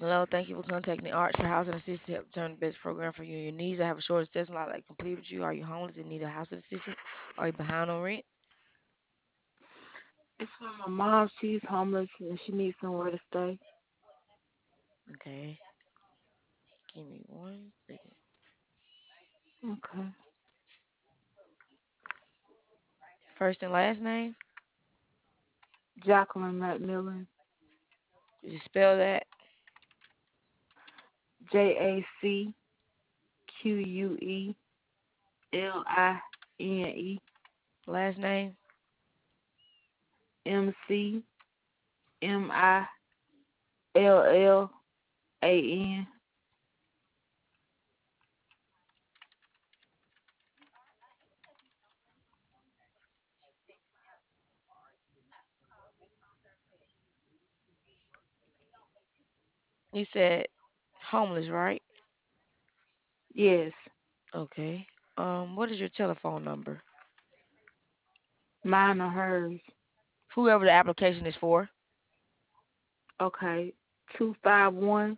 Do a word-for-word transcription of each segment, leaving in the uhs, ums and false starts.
Hello, thank you for contacting Arts for housing assistance to help turn the best program for you and your needs. I have a short assessment I'd like to complete with you. Are you homeless and need a housing assistance? Are you behind on rent? It's for my mom. She's homeless and she needs somewhere to stay. Okay, give me one second. Okay. First and last name? Jacqueline McMillan. Did you spell that? J A C Q U E L I N E Last name? M C M I L L A N. You said homeless, right? Yes. Okay. Um, what is your telephone number? Mine or hers. Whoever the application is for. Okay. Two five one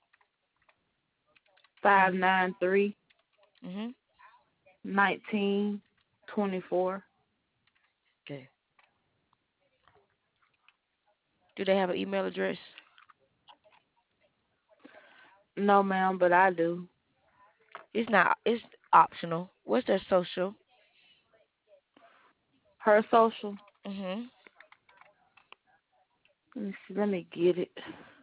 five Mhm. nine three Mhm. nineteen twenty four. Okay. Do they have an email address? No ma'am, but I do. It's not. It's optional. What's their social? Her social. Mhm. Let me see, let me get it.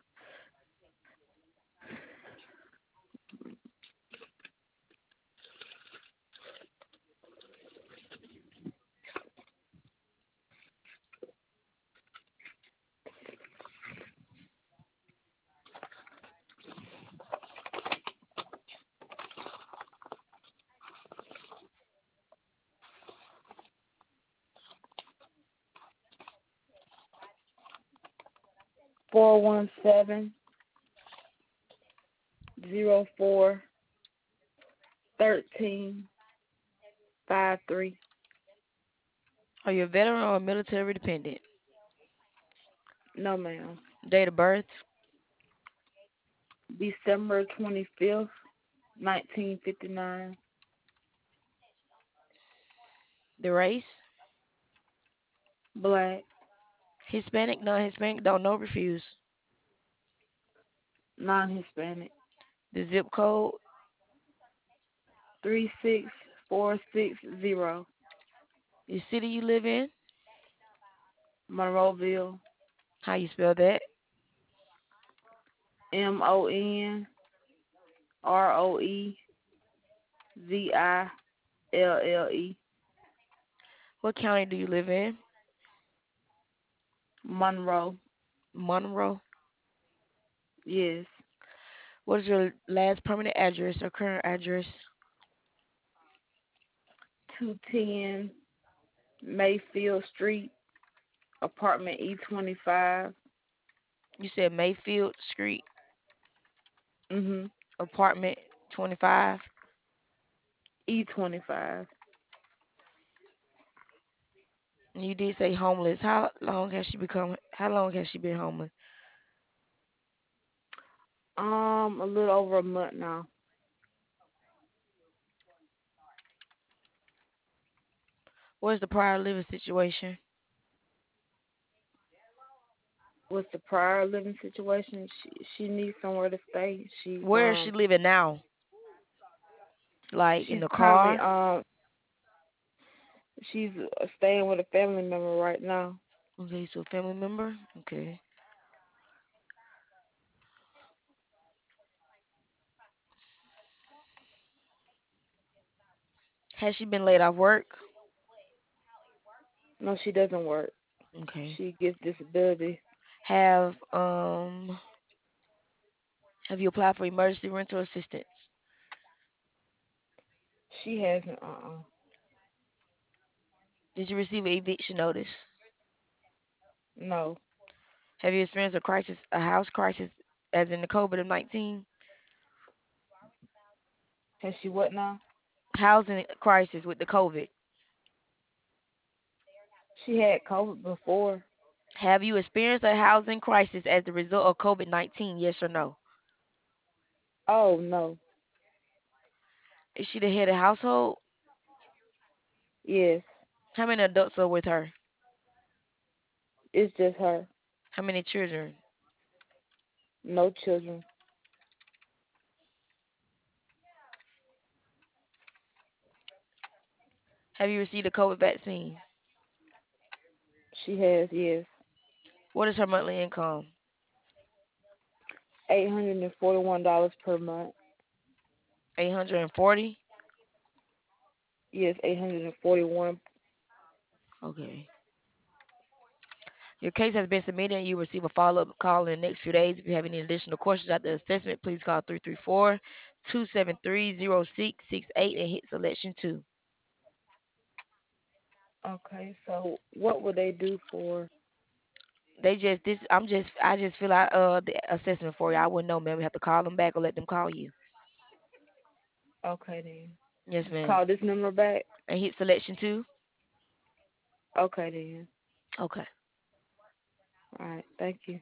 Four one seven zero four thirteen five three. Are you a veteran or a military dependent? No ma'am. Date of birth? December twenty fifth, nineteen fifty nine. The race? Black. Hispanic, non-Hispanic, don't know, refuse. Non Hispanic. The zip code? Three six four six zero. The city you live in? Monroeville. How you spell that? M O N R O E V I L L E. What county do you live in? Monroe. Monroe. Yes. What is your last permanent address or current address? Two ten Mayfield Street, apartment E twenty five. You said Mayfield Street, Mhm. apartment twenty-five. E twenty five. And you did say homeless. How long has she become? How long has she been homeless? Um, a little over a month now. What is the prior living situation? With the prior living situation, she she needs somewhere to stay. She's Where is she um living now? Like in she's the currently car? um she's uh, staying with a family member right now. Okay, so family member. Okay. Has she been laid off work? No, she doesn't work. Okay. She gets disability. Have um have you applied for emergency rental assistance? She hasn't. Uh. uh Did you receive an eviction notice? No. Have you experienced a crisis, a house crisis, as in the COVID nineteen? Has she what now? Housing crisis with the COVID. She had COVID before. Have you experienced a housing crisis as a result of COVID nineteen? Yes or no? Oh no. Is she the head of household? Yes. How many adults are with her? It's just her. How many children? No children. Have you received a COVID vaccine? She has, yes. What is her monthly income? Eight hundred and forty one dollars per month. eight hundred forty? Yes, eight hundred and forty one. Okay. Your case has been submitted and you will receive a follow-up call in the next few days. If you have any additional questions after the assessment, please call three three four, two seven three, zero six six eight and hit selection two. Okay, so what would they do for? They just this I'm just I just fill out uh the assessment for you. I wouldn't know, ma'am. We have to call them back or let them call you. Okay then. Yes, ma'am. Call this number back. And hit selection two. Okay then. Okay. All right. Thank you.